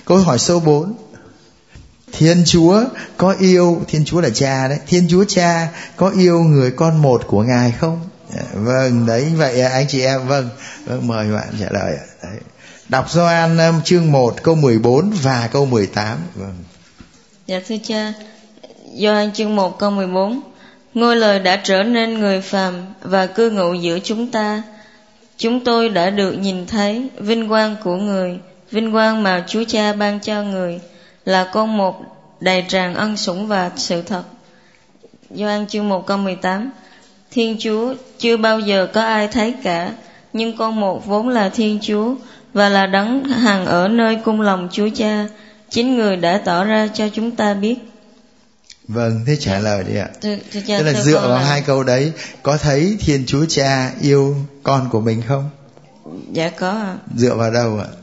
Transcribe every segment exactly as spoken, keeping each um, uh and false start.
Câu hỏi số bốn. Thiên Chúa có yêu, Thiên Chúa là Cha đấy, Thiên Chúa Cha có yêu người con một của Ngài không? Vâng, đấy, vậy anh chị em, vâng, vâng mời bạn trả lời. Đấy. Đọc Gioan chương một câu mười bốn và câu mười tám. Vâng. Dạ thưa cha, Gioan chương một câu mười bốn. Ngôi Lời đã trở nên người phàm và cư ngụ giữa chúng ta. Chúng tôi đã được nhìn thấy vinh quang của người, vinh quang mà Chúa Cha ban cho người, là con một đầy tràn ân sủng và sự thật. Gioan chương một câu mười tám. Thiên Chúa chưa bao giờ có ai thấy cả, nhưng con một vốn là Thiên Chúa và là đấng hằng ở nơi cung lòng Chúa Cha, chính người đã tỏ ra cho chúng ta biết. Vâng, thế trả lời đi ạ. Thưa, thưa cha, Tức là thưa dựa vào là... hai câu đấy, có thấy Thiên Chúa Cha yêu con của mình không? Dạ có ạ. Dựa vào đâu ạ?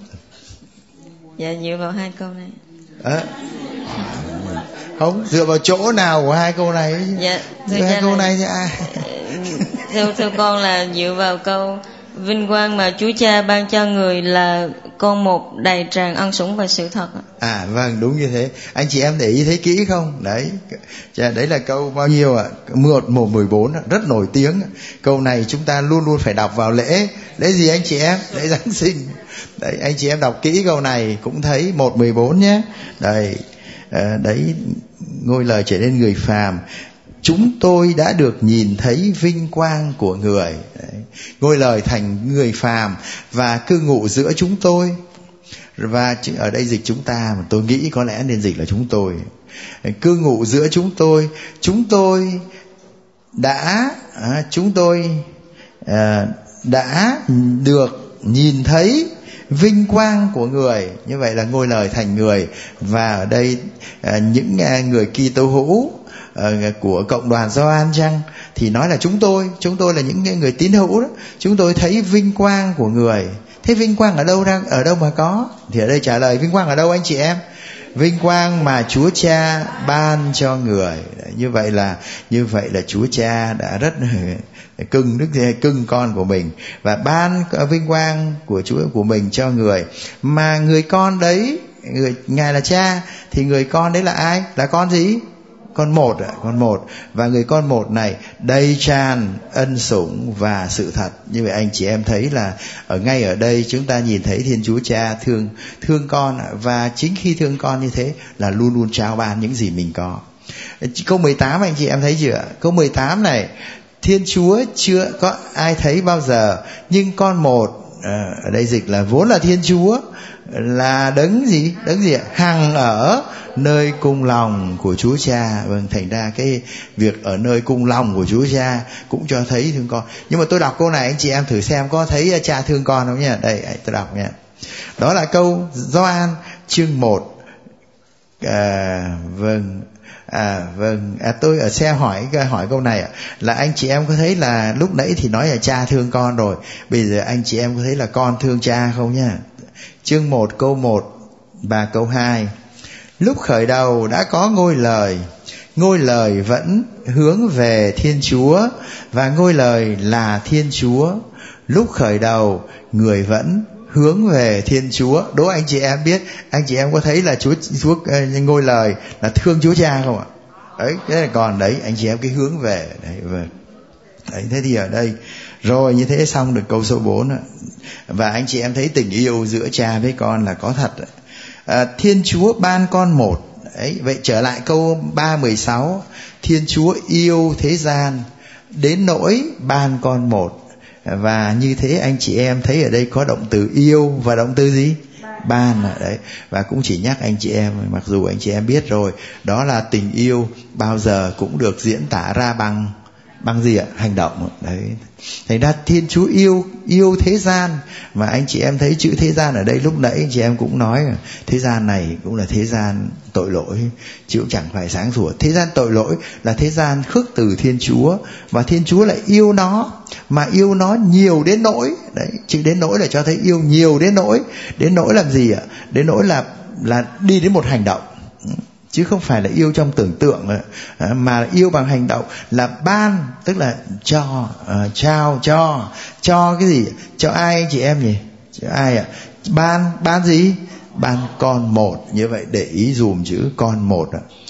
Dạ dựa vào hai câu này. À, không, dựa vào chỗ nào của hai câu này? Dạ, dựa hai câu này thì ai? Theo theo con là dựa vào câu vinh quang mà Chúa Cha ban cho người là con một đầy tràn ân sủng và sự thật. À vâng, đúng như thế. Anh chị em để ý thấy kỹ không? Đấy, đấy là câu bao nhiêu ạ? một một mười bốn, rất nổi tiếng. Câu này chúng ta luôn luôn phải đọc vào lễ. Lễ gì anh chị em? Lễ Giáng sinh. Đấy, anh chị em đọc kỹ câu này cũng thấy một mười bốn nhé. Đấy, à, đấy, ngôi Lời trở nên người phàm. Chúng tôi đã được nhìn thấy vinh quang của người. Đấy. Ngôi Lời thành người phàm và cư ngụ giữa chúng tôi. Và ở đây dịch chúng ta, mà tôi nghĩ có lẽ nên dịch là chúng tôi. Cư ngụ giữa chúng tôi. Chúng tôi đã à, Chúng tôi à, đã được nhìn thấy vinh quang của người. Như vậy là ngôi Lời thành người. Và ở đây à, những à, người Kitô hữu của cộng đoàn Gioan chăng thì nói là chúng tôi chúng tôi là những người tín hữu đó, chúng tôi thấy vinh quang của người. Thế vinh quang ở đâu ra, ở đâu mà có? Thì ở đây trả lời vinh quang ở đâu anh chị em? Vinh quang mà Chúa Cha ban cho người. Như vậy là như vậy là Chúa Cha đã rất cưng đức cưng con của mình và ban vinh quang của Chúa của mình cho người. Mà người con đấy, người Ngài là Cha thì người con đấy là ai? Là con gì? Con một ạ, con một. Và người con một này đầy tràn ân sủng và sự thật. Như vậy anh chị em thấy là ở ngay ở đây chúng ta nhìn thấy Thiên Chúa Cha thương thương con, và chính khi thương con như thế là luôn luôn trao ban những gì mình có. Câu mười tám anh chị em thấy chưa? Câu mười tám này, Thiên Chúa chưa có ai thấy bao giờ, nhưng con một, ở đây dịch là vốn là Thiên Chúa, là đấng gì? Đấng gì ạ? Hằng ở nơi cung lòng của Chúa Cha. Vâng, thành ra cái việc ở nơi cung lòng của Chúa Cha cũng cho thấy thương con. Nhưng mà tôi đọc câu này anh chị em thử xem có thấy Cha thương con không nhé. Đây, tôi đọc nhé. Đó là câu Gioan chương một. À, vâng. À vâng, à, tôi ở xe hỏi hỏi câu này là anh chị em có thấy là lúc nãy thì nói là Cha thương con rồi, bây giờ anh chị em có thấy là con thương Cha không nhá? Chương một câu một và câu hai. Lúc khởi đầu đã có ngôi Lời, ngôi Lời vẫn hướng về Thiên Chúa, và ngôi Lời là Thiên Chúa. Lúc khởi đầu người vẫn hướng về Thiên Chúa. Đố anh chị em biết, anh chị em có thấy là Chúa, Chúa ngôi Lời là thương Chúa Cha không ạ? Đấy, thế là còn đấy, anh chị em cái hướng về đấy, vâng. Đấy, thế thì ở đây rồi như thế xong được câu số bốn. Và anh chị em thấy tình yêu giữa Cha với con là có thật. À, Thiên Chúa ban con một. Đấy, vậy trở lại câu ba mười sáu, Thiên Chúa yêu thế gian đến nỗi ban con một. Và như thế anh chị em thấy ở đây có động từ yêu và động từ gì? Ban. Đấy. Và cũng chỉ nhắc anh chị em, mặc dù anh chị em biết rồi, đó là tình yêu bao giờ cũng được diễn tả ra bằng bằng gì ạ? Hành động. Đấy. Thành ra Thiên Chúa yêu yêu thế gian. Mà anh chị em thấy chữ thế gian ở đây lúc nãy anh chị em cũng nói thế gian này cũng là thế gian tội lỗi, chứ cũng chẳng phải sáng sủa. Thế gian tội lỗi là thế gian khước từ Thiên Chúa, và Thiên Chúa lại yêu nó, mà yêu nó nhiều đến nỗi. Đấy, chữ đến nỗi là cho thấy yêu nhiều đến nỗi. Đến nỗi làm gì ạ? Đến nỗi là là đi đến một hành động, chứ không phải là yêu trong tưởng tượng, mà yêu bằng hành động, là ban, tức là cho, uh, trao, cho, cho cái gì? Cho ai anh chị em nhỉ? Cho ai ạ? Ban, ban gì? ban con một. Như vậy để ý dùm chữ con một,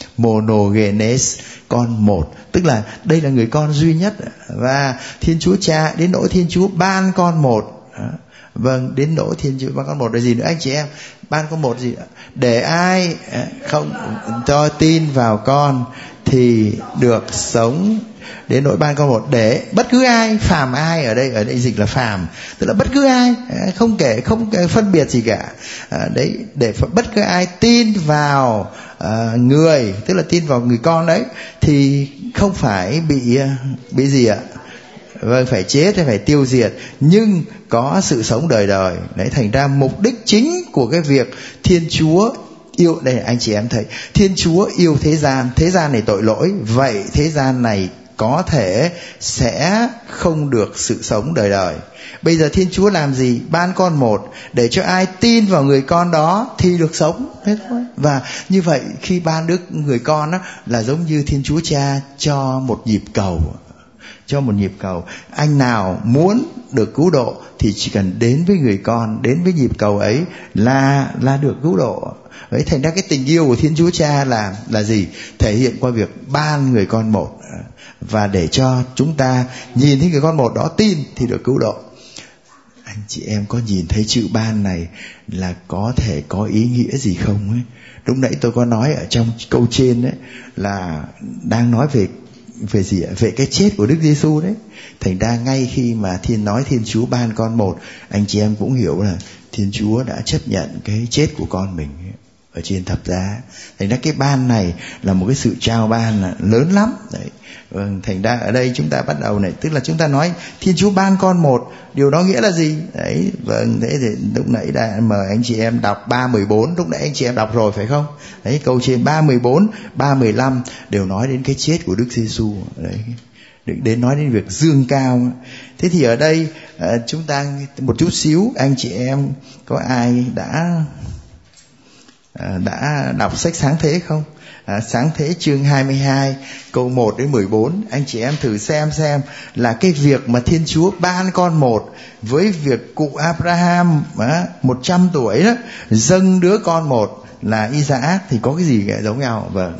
monogenes, con một, tức là đây là người con duy nhất. Và Thiên Chúa Cha đến nỗi Thiên Chúa ban con một. Vâng, đến nỗi Thiên Chúa ban con một là gì nữa anh chị em? Ban con một gì? Để ai không cho tin vào con thì được sống. Đến nỗi ban con một để bất cứ ai, phàm ai, ở đây ở đây dịch là phàm, tức là bất cứ ai, không kể không kể phân biệt gì cả. À, đấy, để bất cứ ai tin vào à, người, tức là tin vào người con đấy, thì không phải bị bị gì ạ? Vâng, phải chết hay phải tiêu diệt, nhưng có sự sống đời đời. Đấy, thành ra mục đích chính của cái việc Thiên Chúa yêu, đây anh chị em thấy, Thiên Chúa yêu thế gian, thế gian này tội lỗi, vậy thế gian này có thể sẽ không được sự sống đời đời. Bây giờ Thiên Chúa làm gì? Ban con một để cho ai tin vào người con đó thì được sống. Thế thôi. Và như vậy khi ban đức người con đó, là giống như Thiên Chúa Cha cho một nhịp cầu. Cho một nhịp cầu. Anh nào muốn được cứu độ thì chỉ cần đến với người con, đến với nhịp cầu ấy là là được cứu độ. Đấy, thành ra cái tình yêu của Thiên Chúa Cha là là gì? Thể hiện qua việc ban người con một, và để cho chúng ta nhìn thấy người con một đó tin thì được cứu độ. Anh chị em có nhìn thấy chữ ban này là có thể có ý nghĩa gì không ấy? Lúc nãy tôi có nói ở trong câu trên đấy là đang nói về về gì ạ? Về cái chết của Đức Giêsu đấy. Thành ra ngay khi mà Thiên nói Thiên Chúa ban con một, anh chị em cũng hiểu là Thiên Chúa đã chấp nhận cái chết của con mình ở trên thập giá. Thành ra cái ban này là một cái sự trao ban lớn lắm đấy. Vâng, thành ra ở đây chúng ta bắt đầu này, tức là chúng ta nói Thiên Chúa ban con một, điều đó nghĩa là gì? Đấy, vâng, thế thì lúc nãy đã mời anh chị em đọc ba mười bốn, lúc nãy anh chị em đọc rồi phải không? Đấy, câu trên ba mười bốn, ba mười lăm đều nói đến cái chết của Đức Giêsu đấy. Đến nói đến việc dương cao. Thế thì ở đây chúng ta một chút xíu, anh chị em có ai đã đã đọc sách Sáng Thế không? À, Sáng Thế chương hai mươi hai câu một đến mười bốn, anh chị em thử xem xem là cái việc mà Thiên Chúa ban con một với việc cụ Abraham à, một trăm tuổi đó dâng đứa con một là Isaac thì có cái gì giống nhau? Vâng.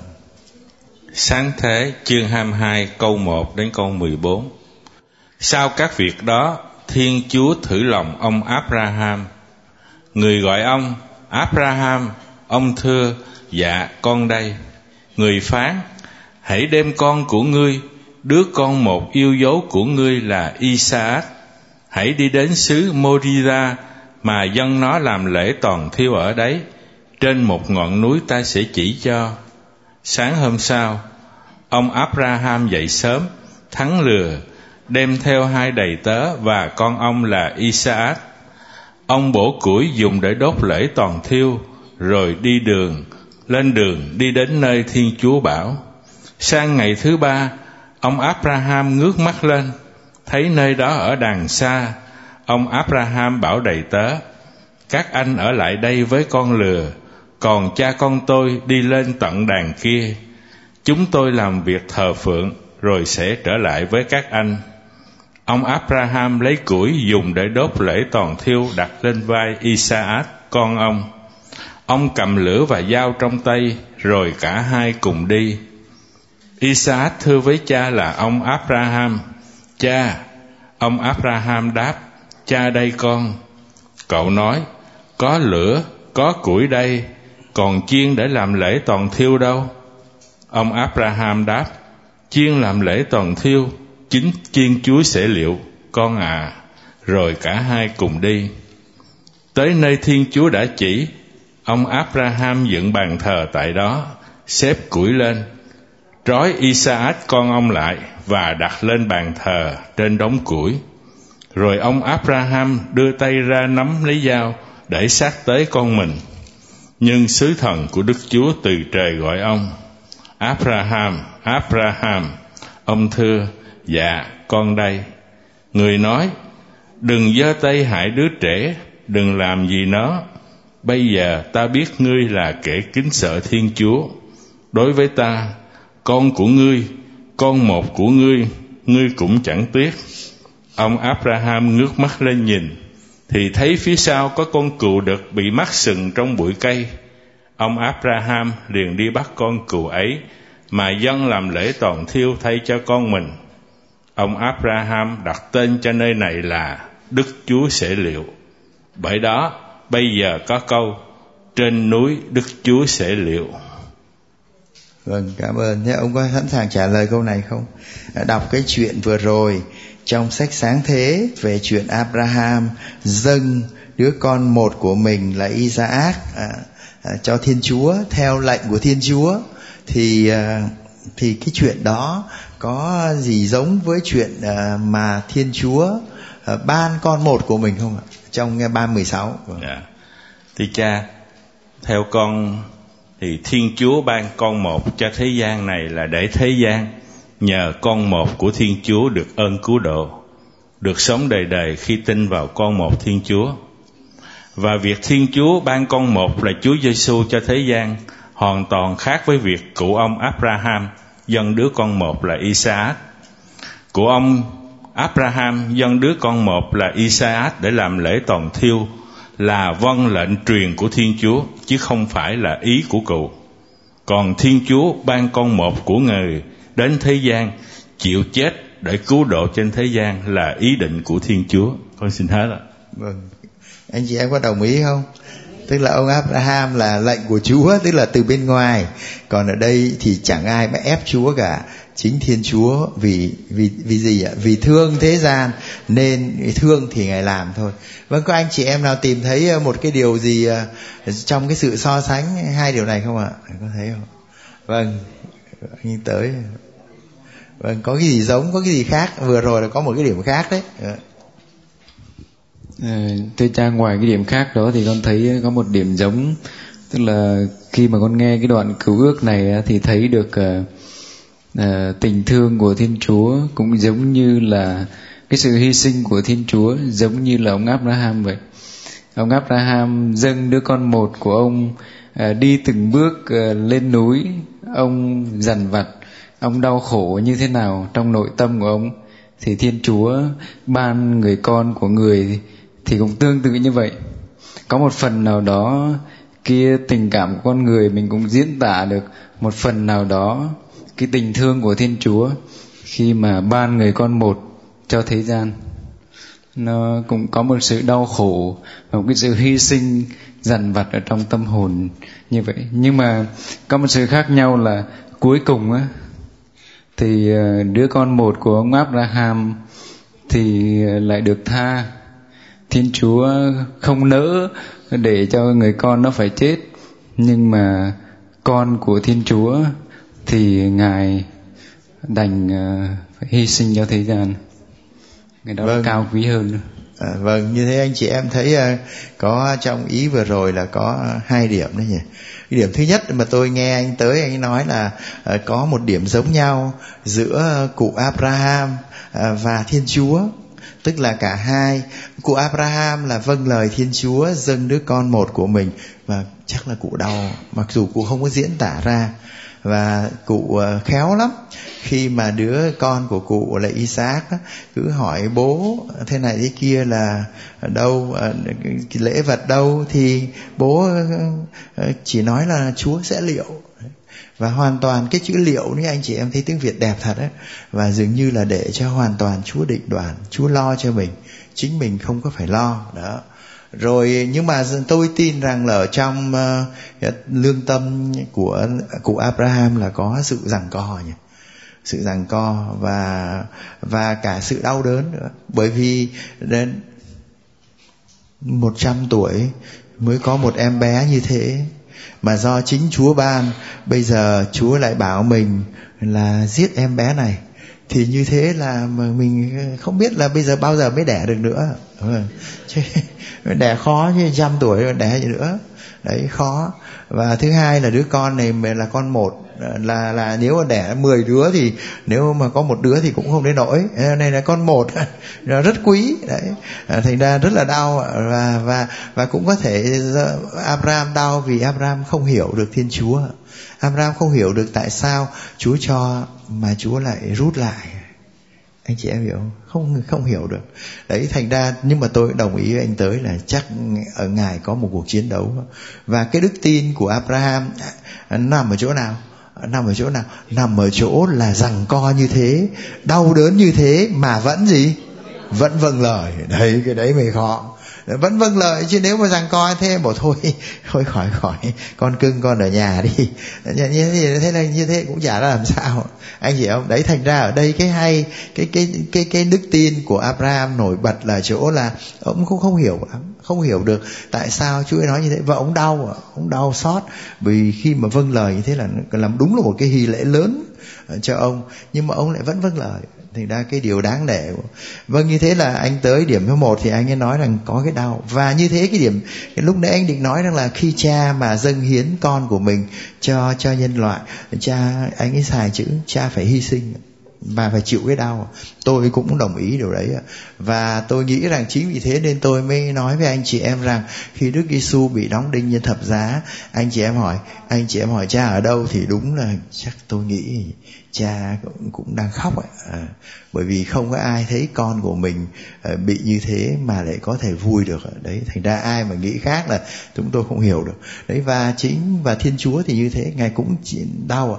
Sáng Thế chương hai mươi hai câu một đến câu mười bốn. Sau các việc đó, Thiên Chúa thử lòng ông Abraham. Người gọi ông Abraham, ông thưa: Dạ, con đây. Người phán: Hãy đem con của ngươi, đứa con một yêu dấu của ngươi là Isaac, hãy đi đến xứ Moriah mà dâng nó làm lễ toàn thiêu ở đấy, trên một ngọn núi ta sẽ chỉ cho. Sáng hôm sau, ông Abraham dậy sớm, thắng lừa, đem theo hai đầy tớ và con ông là Isaac. Ông bổ củi dùng để đốt lễ toàn thiêu, rồi đi đường, lên đường đi đến nơi Thiên Chúa bảo. Sang ngày thứ ba, ông Abraham ngước mắt lên, thấy nơi đó ở đàng xa. Ông Abraham bảo đầy tớ: Các anh ở lại đây với con lừa, còn cha con tôi đi lên tận đàng kia. Chúng tôi làm việc thờ phượng, rồi sẽ trở lại với các anh. Ông Abraham lấy củi dùng để đốt lễ toàn thiêu đặt lên vai Isaac, con ông. Ông cầm lửa và dao trong tay, rồi cả hai cùng đi. Isaac thưa với cha là ông Abraham: Cha. Ông Abraham đáp: Cha đây con. Cậu nói: Có lửa, có củi đây, còn chiên để làm lễ toàn thiêu đâu? Ông Abraham đáp: Chiên làm lễ toàn thiêu, chính chiên chuối sẽ liệu, con à. Rồi cả hai cùng đi. Tới nơi Thiên Chúa đã chỉ, ông Abraham dựng bàn thờ tại đó, xếp củi lên, trói Isaac con ông lại và đặt lên bàn thờ trên đống củi. Rồi ông Abraham đưa tay ra nắm lấy dao để sát tới con mình. Nhưng sứ thần của Đức Chúa từ trời gọi ông: Abraham, Abraham. Ông thưa: Dạ, con đây. Người nói: Đừng giơ tay hại đứa trẻ, đừng làm gì nó. Bây giờ ta biết ngươi là kẻ kính sợ Thiên Chúa. Đối với ta, con của ngươi, con một của ngươi, ngươi cũng chẳng tiếc. Ông Abraham ngước mắt lên nhìn, thì thấy phía sau có con cừu đực bị mắc sừng trong bụi cây. Ông Abraham liền đi bắt con cừu ấy mà dâng làm lễ toàn thiêu thay cho con mình. Ông Abraham đặt tên cho nơi này là Đức Chúa Sẽ Liệu. Bởi đó bây giờ có câu trên núi Đức Chúa Sẽ Liệu. Vâng, cảm ơn. Thế ông có sẵn sàng trả lời câu này không? Đọc cái chuyện vừa rồi trong sách Sáng Thế về chuyện Abraham dâng đứa con một của mình là Isaac à, à, cho Thiên Chúa theo lệnh của Thiên Chúa, thì à, thì cái chuyện đó có gì giống với chuyện à, mà Thiên Chúa à, ban con một của mình không ạ? Trong ba mười sáu. Vâng. Yeah. Thì cha, theo con thì Thiên Chúa ban con một cho thế gian này là để thế gian nhờ con một của Thiên Chúa được ơn cứu độ, được sống đời đời khi tin vào con một Thiên Chúa. Và việc Thiên Chúa ban con một là Chúa Giêsu cho thế gian hoàn toàn khác với việc cụ ông Abraham dâng đứa con một là Isaac. Cụ ông Abraham dâng đứa con một là Isaac để làm lễ toàn thiêu là vâng lệnh truyền của Thiên Chúa, chứ không phải là ý của cụ. Còn Thiên Chúa ban con một của Người đến thế gian chịu chết để cứu độ trên thế gian là ý định của Thiên Chúa. Con xin hết ạ. Vâng. Anh chị em có đồng ý không? Tức là ông Abraham là lệnh của Chúa, tức là từ bên ngoài. Còn ở đây thì chẳng ai mà ép Chúa cả. Chính Thiên Chúa vì vì vì gì ạ? Vì thương thế gian nên thương thì Ngài làm thôi. Vâng, có anh chị em nào tìm thấy một cái điều gì trong cái sự so sánh hai điều này không ạ? Có thấy không? Vâng, anh tới. Vâng, có cái gì giống, có cái gì khác? Vừa rồi là có một cái điểm khác đấy. À, thưa cha, ngoài cái điểm khác đó thì con thấy có một điểm giống, tức là khi mà con nghe cái đoạn cựu ước này thì thấy được uh, uh, tình thương của Thiên Chúa cũng giống như là cái sự hy sinh của Thiên Chúa, giống như là ông Abraham vậy. Ông Abraham dâng đứa con một của ông uh, đi từng bước uh, lên núi, ông dằn vặt, ông đau khổ như thế nào trong nội tâm của ông, thì Thiên Chúa ban người con của người thì cũng tương tự như vậy. Có một phần nào đó kia tình cảm của con người mình cũng diễn tả được một phần nào đó cái tình thương của Thiên Chúa khi mà ban người con một cho thế gian. Nó cũng có một sự đau khổ và một cái sự hy sinh dằn vặt ở trong tâm hồn như vậy. Nhưng mà có một sự khác nhau là cuối cùng á, thì đứa con một của ông Abraham thì lại được tha. Thiên Chúa không nỡ để cho người con nó phải chết, nhưng mà con của Thiên Chúa thì Ngài đành phải hy sinh cho thế gian. Cái đó vâng. Cao quý hơn. À, vâng, như thế anh chị em thấy uh, có trong ý vừa rồi là có hai điểm đấy nhỉ. Cái điểm thứ nhất mà tôi nghe anh tới anh nói là uh, có một điểm giống nhau giữa cụ Abraham uh, và Thiên Chúa. Tức là cả hai, cụ Abraham là vâng lời Thiên Chúa dâng đứa con một của mình, và chắc là cụ đau, mặc dù cụ không có diễn tả ra. Và cụ khéo lắm, khi mà đứa con của cụ là Isaac cứ hỏi bố thế này thế kia là đâu, lễ vật đâu, thì bố chỉ nói là Chúa sẽ liệu. Và hoàn toàn cái chữ liệu nếu anh chị em thấy tiếng Việt đẹp thật ấy, và dường như là để cho hoàn toàn Chúa định đoạt, Chúa lo cho mình, chính mình không có phải lo đó. Rồi nhưng mà tôi tin rằng là ở trong uh, lương tâm của cụ Abraham là có sự giằng co nhỉ, sự giằng co và và cả sự đau đớn nữa, bởi vì đến một trăm tuổi mới có một em bé như thế, mà do chính Chúa ban, bây giờ Chúa lại bảo mình là giết em bé này, thì như thế là mình không biết là bây giờ bao giờ mới đẻ được nữa. Chứ đẻ khó, chứ trăm tuổi đẻ gì nữa, đấy khó. Và thứ hai là đứa con này là con một, là là nếu mà đẻ mười đứa thì nếu mà có một đứa thì cũng không đến nỗi, này là con một rất quý đấy, thành ra rất là đau. Và và và cũng có thể Abraham đau vì Abraham không hiểu được Thiên Chúa. Abraham không hiểu được tại sao Chúa cho mà Chúa lại rút lại. Anh chị em hiểu không? Không không hiểu được. Đấy, thành ra nhưng mà tôi đồng ý với anh Tới là chắc ở Ngài có một cuộc chiến đấu. Và cái đức tin của Abraham nằm ở chỗ nào? Nằm ở chỗ nào? Nằm ở chỗ là giằng co như thế, đau đớn như thế mà vẫn gì? Vẫn vâng lời. Đấy, cái đấy mới khó. Vẫn vâng lời, chứ nếu mà giằng co thế bảo thôi thôi khỏi khỏi con cưng con ở nhà đi, như thế, thế là như thế cũng chả làm sao, anh chị không? Đấy, thành ra ở đây cái hay cái cái cái cái đức tin của Abraham nổi bật là chỗ là ông cũng không hiểu không hiểu được tại sao Chúa nói như thế, và ông đau ông đau xót vì khi mà vâng lời như thế là làm đúng là một cái hy lễ lớn cho ông, nhưng mà ông lại vẫn vâng lời. Thành ra cái điều đáng nể. Vâng, như thế là anh tới điểm số một thì anh ấy nói rằng có cái đau. Và như thế cái điểm cái lúc nãy anh định nói rằng là khi cha mà dâng hiến con của mình cho cho nhân loại, cha anh ấy xài chữ cha phải hy sinh và phải chịu cái đau. Tôi cũng đồng ý điều đấy. Và tôi nghĩ rằng chính vì thế nên tôi mới nói với anh chị em rằng khi Đức Giêsu bị đóng đinh trên thập giá, anh chị em hỏi anh chị em hỏi cha ở đâu, thì đúng là chắc tôi nghĩ cha cũng, cũng đang khóc ấy. À, bởi vì không có ai thấy con của mình à, bị như thế mà lại có thể vui được. Đấy, thành ra ai mà nghĩ khác là chúng tôi không hiểu được. Đấy, và chính và Thiên Chúa thì như thế, Ngài cũng chỉ đau ạ.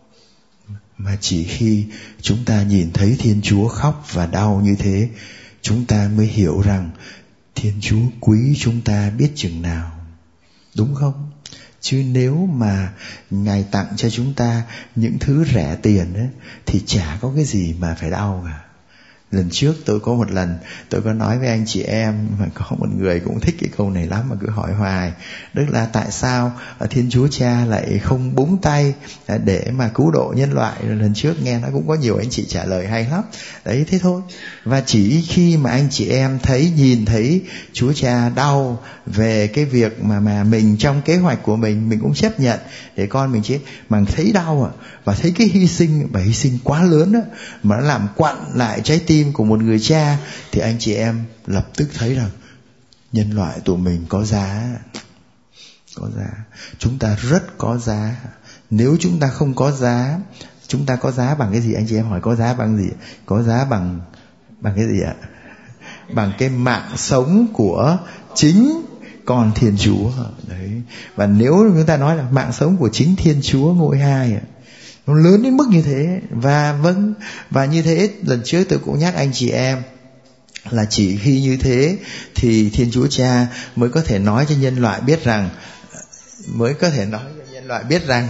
Mà chỉ khi chúng ta nhìn thấy Thiên Chúa khóc và đau như thế, chúng ta mới hiểu rằng Thiên Chúa quý chúng ta biết chừng nào. Đúng không? Chứ nếu mà Ngài tặng cho chúng ta những thứ rẻ tiền ấy, thì chả có cái gì mà phải đau cả. Lần trước tôi có một lần tôi có nói với anh chị em, mà có một người cũng thích cái câu này lắm mà cứ hỏi hoài, tức là tại sao Thiên Chúa Cha lại không búng tay để mà cứu độ nhân loại. Lần trước nghe nó cũng có nhiều anh chị trả lời hay lắm. Đấy, thế thôi. Và chỉ khi mà anh chị em thấy nhìn thấy Chúa Cha đau về cái việc mà mà mình trong kế hoạch của mình mình cũng chấp nhận để con mình chết, mà thấy đau à, và thấy cái hy sinh, và hy sinh quá lớn á, mà nó làm quặn lại trái tim của một người cha, thì anh chị em lập tức thấy rằng nhân loại tụi mình có giá. Có giá. Chúng ta rất có giá. Nếu chúng ta không có giá, chúng ta có giá bằng cái gì? Anh chị em hỏi có giá bằng gì? Có giá bằng bằng cái gì ạ? Bằng cái mạng sống của chính con Thiên Chúa. Đấy. Và nếu chúng ta nói là mạng sống của chính Thiên Chúa ngôi hai ạ, nó lớn đến mức như thế. Và vâng, và như thế lần trước tôi cũng nhắc anh chị em là chỉ khi như thế thì Thiên Chúa Cha mới có thể nói cho nhân loại biết rằng mới có thể nói cho nhân loại biết rằng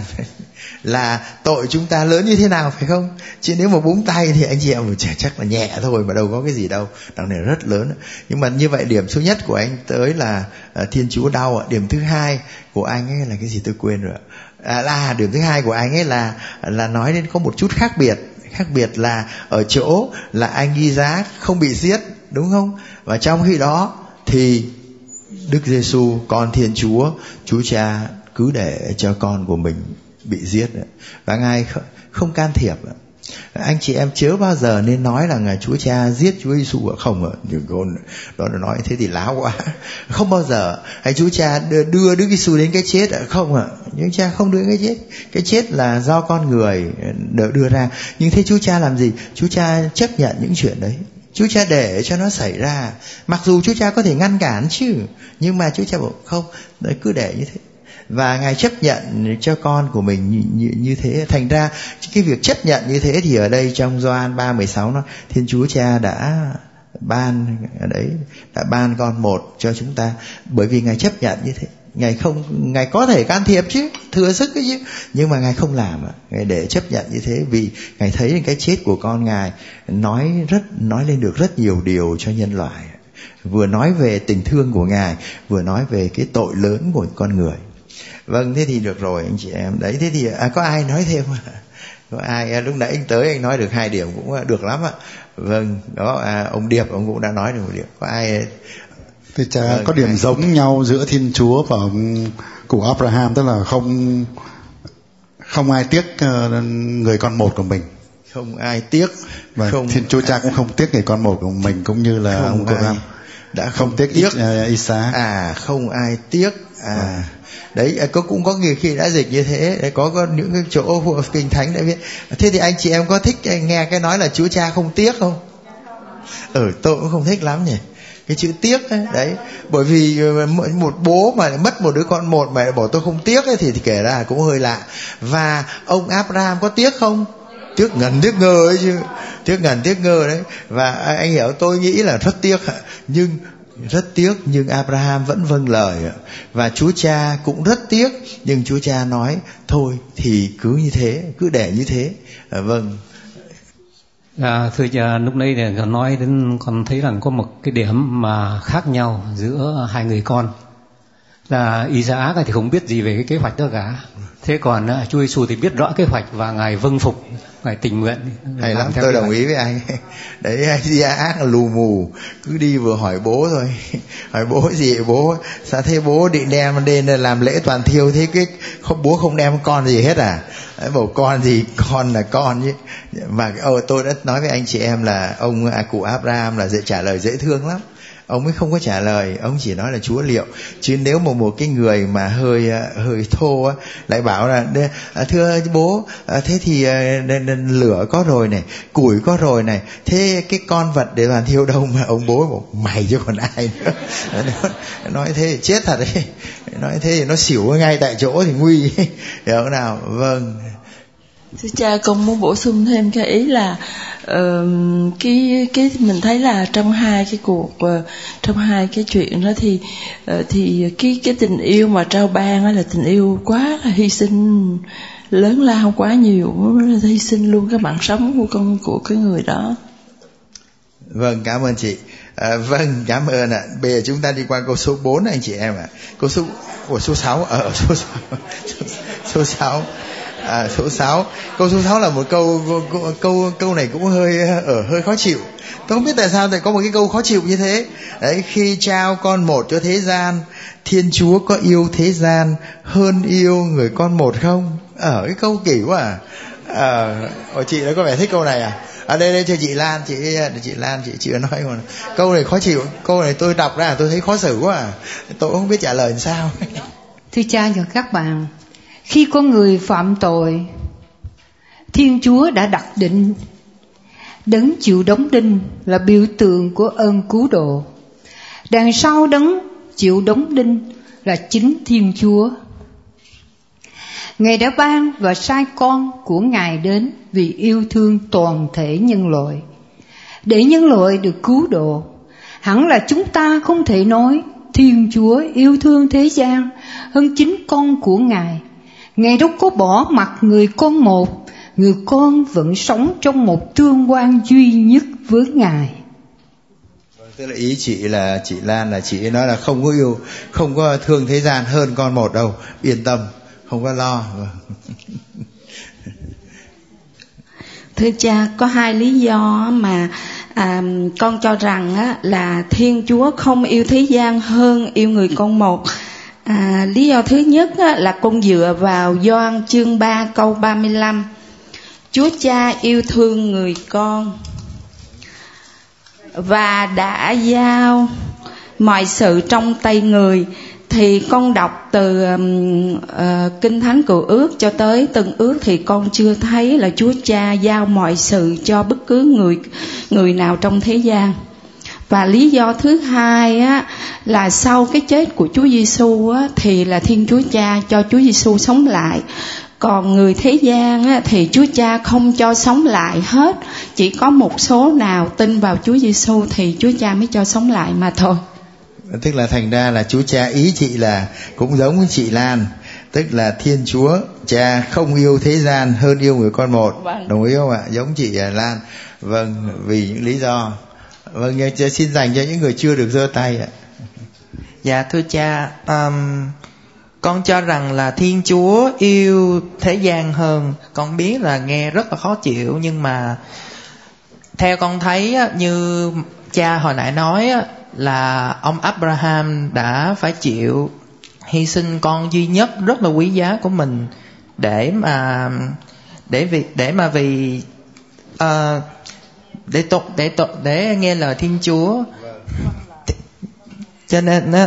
là tội chúng ta lớn như thế nào, phải không? Chứ nếu mà búng tay thì anh chị em chắc là nhẹ thôi, mà đâu có cái gì đâu, đằng này rất lớn. Nhưng mà như vậy điểm số nhất của anh tới là uh, Thiên Chúa đau ạ. Điểm thứ hai của anh ấy là cái gì tôi quên rồi. À, là điểm thứ hai của anh ấy là là nói đến có một chút khác biệt. Khác biệt là ở chỗ là anh ghi giá không bị giết, đúng không? Và trong khi đó thì Đức Giêsu, con Thiên Chúa, Chúa Cha cứ để cho con của mình bị giết, và Ngài không can thiệp. Anh chị em chớ bao giờ nên nói là Ngài Chúa Cha giết Chúa Giêsu. Không ạ, đó là nói thế thì láo quá. Không bao giờ hay Chúa Cha đưa, đưa Đức Giêsu đến cái chết. Không ạ, Chúa Cha không đưa cái chết. Cái chết là do con người đưa ra. Nhưng thế Chúa Cha làm gì? Chúa Cha chấp nhận những chuyện đấy. Chúa Cha để cho nó xảy ra. Mặc dù Chúa Cha có thể ngăn cản chứ, nhưng mà Chúa Cha bảo không, đấy, cứ để như thế. Và Ngài chấp nhận cho con của mình như, như, như thế. Thành ra cái việc chấp nhận như thế thì ở đây trong Gioan ba mười sáu nó Thiên Chúa Cha đã ban đấy, đã ban con một cho chúng ta, bởi vì Ngài chấp nhận như thế. Ngài không, Ngài có thể can thiệp chứ, thừa sức ấy chứ, nhưng mà Ngài không làm. Ngài để chấp nhận như thế vì Ngài thấy cái chết của con Ngài nói rất nói lên được rất nhiều điều cho nhân loại. Vừa nói về tình thương của Ngài, vừa nói về cái tội lớn của con người. Vâng, thế thì được rồi anh chị em. Đấy, thế thì à, có ai nói thêm? Có ai? Lúc nãy anh tới anh nói được hai điểm cũng được lắm ạ. Vâng, đó à, ông Điệp ông cũng đã nói được một điểm. Có ai? Thì cha vâng, có điểm ai... giống nhau giữa Thiên Chúa và ông của Abraham, tức là không không ai tiếc người con một của mình. Không ai tiếc. Và không Thiên Chúa Cha cũng không tiếc người con một của mình, cũng như là ông Abraham đã không, không tiếc, tiếc. Isaac. À, không ai tiếc À, đấy có cũng có nhiều khi đã dịch như thế. Đấy, có có những cái chỗ kinh thánh đã viết. Thế thì anh chị em có thích nghe cái nói là Chúa Cha không tiếc không? Ừ, tôi cũng không thích lắm nhỉ, cái chữ tiếc ấy. Đấy, bởi vì một bố mà mất một đứa con một mà bảo tôi không tiếc ấy, thì, thì kể ra cũng hơi lạ. Và ông Abraham có tiếc không? Tiếc ngần tiếc ngơ ấy chứ, tiếc ngần tiếc ngơ đấy. Và anh hiểu, tôi nghĩ là rất tiếc, nhưng rất tiếc nhưng Abraham vẫn vâng lời. Và Chúa Cha cũng rất tiếc, nhưng Chúa Cha nói thôi thì cứ như thế, cứ để như thế. À, vâng. À, thưa cha, lúc nãy thì nói đến con thấy rằng có một cái điểm mà khác nhau giữa hai người con, là Isaac thì không biết gì về cái kế hoạch đó cả. Thế còn uh, Chúa Giêsu thì biết rõ kế hoạch và ngài vâng phục, ngài tình nguyện. Hay lắm, tôi đồng ý với anh. Đấy, Isaac là lù mù, cứ đi vừa hỏi bố thôi. Hỏi bố gì bố? Sao thế bố định đem lên làm lễ toàn thiêu, thế cái không, bố không đem con gì hết à? Đấy, bảo con gì, con là con chứ. Mà oh, tôi đã nói với anh chị em là ông à, cụ Abraham là dễ trả lời dễ thương lắm. Ông ấy không có trả lời, ông chỉ nói là Chúa liệu. Chứ nếu mà một cái người mà hơi hơi thô á, lại bảo là thưa bố, thế thì lửa có rồi này, củi có rồi này, thế cái con vật để toàn thiêu đâu? Mà ông bố bảo mày chứ còn ai nữa. Nói thế thì chết thật đấy. Nói thế thì nó xỉu ngay tại chỗ thì nguy. Hiểu không nào? Vâng. Thưa cha, con muốn bổ sung thêm cái ý là uh, cái cái mình thấy là trong hai cái cuộc uh, trong hai cái chuyện đó thì uh, thì cái cái tình yêu mà trao ban đó là tình yêu quá là hy sinh lớn lao quá nhiều, hy sinh luôn cái mạng sống của con của cái người đó. Vâng, cảm ơn chị. À, vâng, cảm ơn ạ. À. Bây giờ chúng ta đi qua câu số bốn anh chị em ạ. À. Câu số của số sáu ở ờ, số số sáu. À, số sáu. Câu số sáu là một câu câu câu, câu này cũng hơi ở hơi khó chịu. Tôi không biết tại sao lại có một cái câu khó chịu như thế. Đấy, khi trao con một cho thế gian, Thiên Chúa có yêu thế gian hơn yêu người con một không? Ở cái câu kỳ quá à. À, ở chị đã có vẻ thích câu này à? À đây đây cho chị Lan, chị chị Lan chị chưa nói mà. Câu này khó chịu, câu này tôi đọc ra tôi thấy khó xử quá à. Tôi không biết trả lời làm sao. Thưa cha và các bạn, khi con người phạm tội, Thiên Chúa đã đặt định đấng chịu đóng đinh là biểu tượng của ơn cứu độ. Đằng sau đấng chịu đóng đinh là chính Thiên Chúa. Ngài đã ban và sai con của Ngài đến vì yêu thương toàn thể nhân loại, để nhân loại được cứu độ. Hẳn là chúng ta không thể nói Thiên Chúa yêu thương thế gian hơn chính con của Ngài. Ngài đâu có bỏ mặc người con một, người con vẫn sống trong một tương quan duy nhất với Ngài. Tức là ý chị là chị Lan là chị nói là không có yêu, không có thương thế gian hơn con một đâu, yên tâm, không có lo. Thưa cha, có hai lý do mà à, con cho rằng á, là Thiên Chúa không yêu thế gian hơn yêu người con một. À, lý do thứ nhất á, là con dựa vào Gioan chương ba câu ba mươi lăm. Chúa Cha yêu thương người con và đã giao mọi sự trong tay người. Thì con đọc từ um, uh, Kinh Thánh Cựu Ước cho tới Tân Ước thì con chưa thấy là Chúa Cha giao mọi sự cho bất cứ người người nào trong thế gian. Và lý do thứ hai á, là sau cái chết của Chúa Giêsu á, thì là Thiên Chúa Cha cho Chúa Giêsu sống lại. Còn người thế gian á, thì Chúa Cha không cho sống lại hết. Chỉ có một số nào tin vào Chúa Giêsu thì Chúa Cha mới cho sống lại mà thôi. Tức là thành ra là Chúa Cha, ý chị là cũng giống với chị Lan, tức là Thiên Chúa Cha không yêu thế gian hơn yêu người con một. Vâng. Đồng ý không ạ? Giống chị Lan. Vâng, vì những lý do. Vâng, xin dành cho những người chưa được giơ tay ạ. Dạ thưa cha, um, con cho rằng là Thiên Chúa yêu thế gian hơn. Con biết là nghe rất là khó chịu, nhưng mà theo con thấy như cha hồi nãy nói là ông Abraham đã phải chịu hy sinh con duy nhất rất là quý giá của mình để mà để vì để mà vì uh, để tục để tục để nghe lời Thiên Chúa. Cho nên á,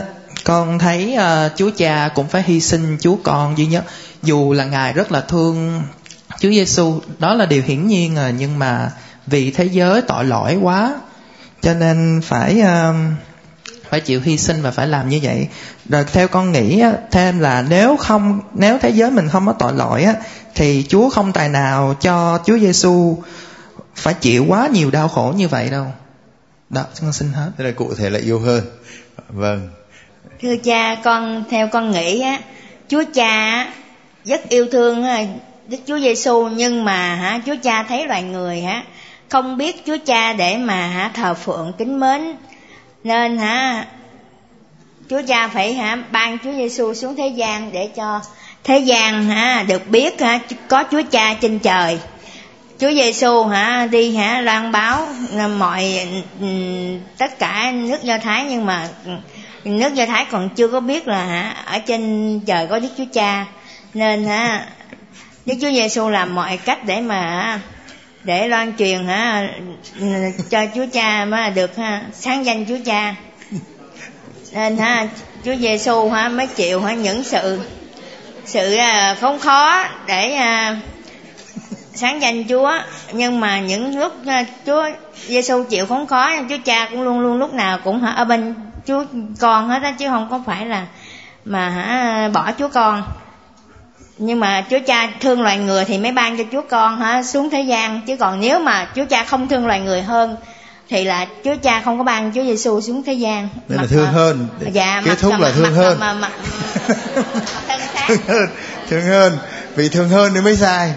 con thấy uh, Chúa Cha cũng phải hy sinh Chúa Con duy nhất, dù là Ngài rất là thương Chúa Giêsu, đó là điều hiển nhiên à, nhưng mà vì thế giới tội lỗi quá cho nên phải uh, phải chịu hy sinh và phải làm như vậy. Rồi theo con nghĩ thêm là nếu không nếu thế giới mình không có tội lỗi á, thì Chúa không tài nào cho Chúa Giêsu phải chịu quá nhiều đau khổ như vậy đâu. Đó, con xin hết. Thế là cụ thể là yêu hơn. Vâng. Thưa cha, con theo con nghĩ á, Chúa Cha rất yêu thương Đức Chúa Giêsu, nhưng mà hả Chúa Cha thấy loài người hả không biết Chúa Cha để mà hả thờ phượng kính mến, nên hả Chúa Cha phải hả ban Chúa Giêsu xuống thế gian để cho thế gian hả được biết hả có Chúa Cha trên trời. Chúa Giêsu hả đi hả loan báo mọi tất cả nước Do Thái, nhưng mà nước Do Thái còn chưa có biết là hả ở trên trời có Đức Chúa Cha, nên hả Đức Chúa Giêsu làm mọi cách để mà để loan truyền hả cho Chúa Cha mới được ha sáng danh Chúa Cha, nên ha Chúa Giêsu hả mới chịu hả những sự sự khốn khó để sáng danh Chúa. Nhưng mà những lúc Chúa Giêsu chịu khốn khó, Chúa Cha cũng luôn luôn lúc nào cũng hả ở bên Chúa Con hết á, chứ không có phải là mà hả bỏ Chúa Con. Nhưng mà Chúa Cha thương loài người thì mới ban cho Chúa Con hả xuống thế gian, chứ còn nếu mà Chúa Cha không thương loài người hơn thì là Chúa Cha không có ban Chúa Giêsu xuống thế gian. Đây là thương hơn. Dạ, kết thúc là thương hơn. Mà, mà, mà, thương hơn, thương hơn, vì thương hơn thì mới sai.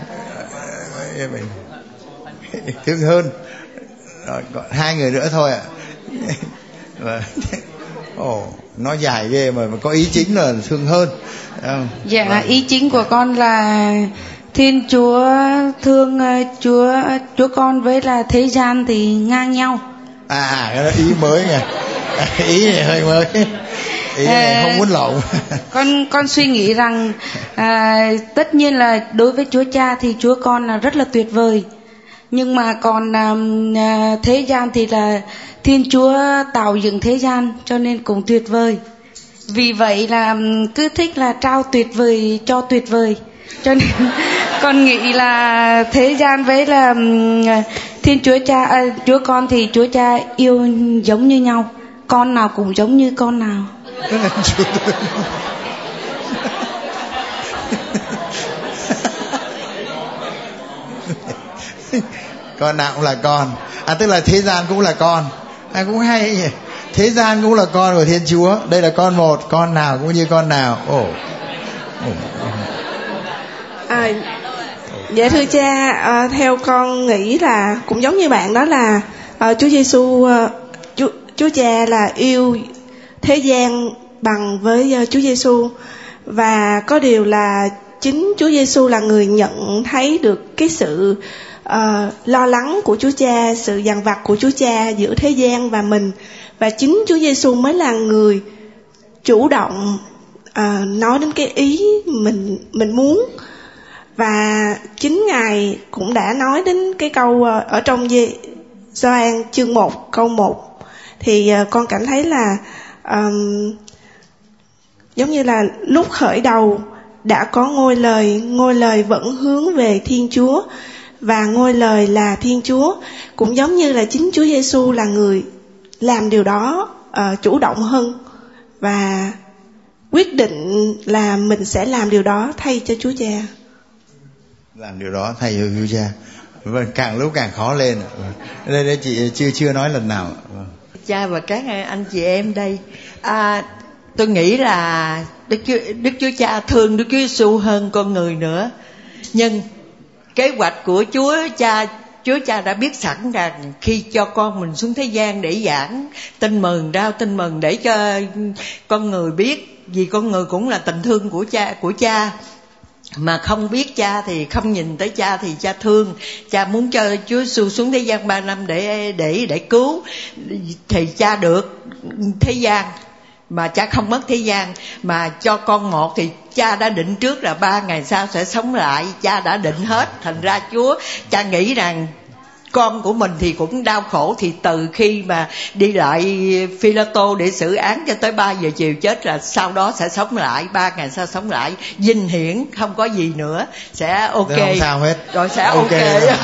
Thương hơn. Rồi còn hai người nữa thôi ạ. Ồ, nó dài ghê mà, mà có ý chính là thương hơn. Dạ, vâng. Ý chính của con là Thiên Chúa thương Chúa Chúa Con với là thế gian thì ngang nhau. À, cái đó ý mới nha. Ý này hơi mới. Ý này à, không muốn lộn. Con con suy nghĩ rằng à, tất nhiên là đối với Chúa Cha thì Chúa Con là rất là tuyệt vời. Nhưng mà còn à, thế gian thì là Thiên Chúa tạo dựng thế gian cho nên cũng tuyệt vời. Vì vậy là cứ thích là trao tuyệt vời cho tuyệt vời. Cho nên con nghĩ là thế gian với là Thiên Chúa Cha à, Chúa Con thì Chúa Cha yêu giống như nhau. Con nào cũng giống như con nào. Con nào cũng là con. À, tức là thế gian cũng là con. À, cũng hay nhỉ. Thế gian cũng là con của Thiên Chúa. Đây là con một, con nào cũng như con nào. Ồ. À, dạ thưa cha, à, theo con nghĩ là cũng giống như bạn đó là à, Chúa Giêsu, à, Chúa, Chúa Cha là yêu thế gian bằng với uh, Chúa Giêsu, và có điều là chính Chúa Giêsu là người nhận thấy được cái sự uh, lo lắng của Chúa Cha, sự dằn vặt của Chúa Cha giữa thế gian và mình, và chính Chúa Giêsu mới là người chủ động uh, nói đến cái ý mình mình muốn. Và chính Ngài cũng đã nói đến cái câu uh, ở trong Gioan chương một câu một, thì uh, con cảm thấy là um, giống như là lúc khởi đầu đã có ngôi lời, ngôi lời vẫn hướng về Thiên Chúa, và ngôi lời là Thiên Chúa. Cũng giống như là chính Chúa Giêsu là người làm điều đó uh, chủ động hơn và quyết định là mình sẽ làm điều đó thay cho Chúa Cha. Làm điều đó thay cho Chúa Cha. Vâng, càng lúc càng khó lên. Đây đây chị chưa chưa nói lần nào. Vâng. Cha và các anh chị em đây, à, tôi nghĩ là Đức Chúa, Đức Chúa Cha thương Đức Chúa Giêsu hơn con người nữa. Nhưng kế hoạch của Chúa Cha, Chúa Cha đã biết sẵn rằng khi cho con mình xuống thế gian để giảng tin mừng, rao tin mừng để cho con người biết, vì con người cũng là tình thương của cha của cha. Mà không biết Cha thì không nhìn tới Cha thì Cha thương. Cha muốn cho Chúa Giêsu xuống thế gian ba năm để để để cứu, thì Cha được thế gian mà Cha không mất thế gian. Mà cho con một thì Cha đã định trước là ba ngày sau sẽ sống lại. Cha đã định hết. Thành ra Chúa Cha nghĩ rằng con của mình thì cũng đau khổ, thì từ khi mà đi lại Phi-la-tô để xử án cho tới ba giờ chiều chết, là sau đó sẽ sống lại, ba ngày sau sống lại vinh hiển, không có gì nữa, sẽ ok, không sao hết, rồi sẽ ok, okay.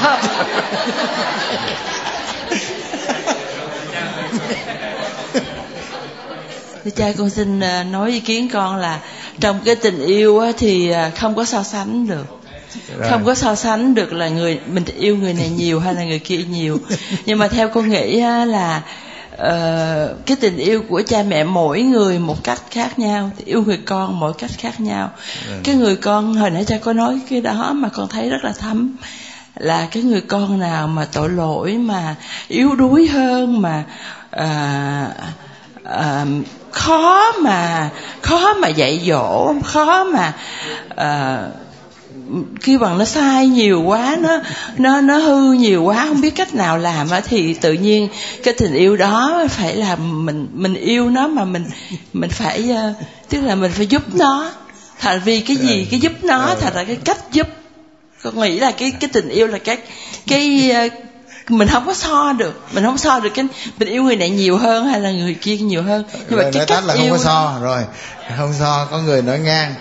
Thưa cha, con xin nói ý kiến con là trong cái tình yêu thì không có so sánh được. Rồi. Không có so sánh được là người mình yêu người này nhiều hay là người kia nhiều. Nhưng mà theo con nghĩ là uh, cái tình yêu của cha mẹ mỗi người một cách khác nhau, thì yêu người con mỗi cách khác nhau. Rồi. Cái người con hồi nãy cha có nói cái đó mà con thấy rất là thấm, là cái người con nào mà tội lỗi, mà yếu đuối hơn, mà uh, uh, khó mà khó mà dạy dỗ, khó mà uh, khi bằng nó sai nhiều quá, nó nó nó hư nhiều quá, không biết cách nào làm á, thì tự nhiên cái tình yêu đó phải là mình mình yêu nó, mà mình mình phải uh, tức là mình phải giúp nó. Thành vì cái gì cái giúp nó, thật là cái cách giúp. Con nghĩ là cái cái tình yêu là cái cái uh, mình không có so được, mình không so được cái mình yêu người này nhiều hơn hay là người kia nhiều hơn. Nhưng rồi, mà cái cách là yêu không có so rồi, không so, có người nói ngang.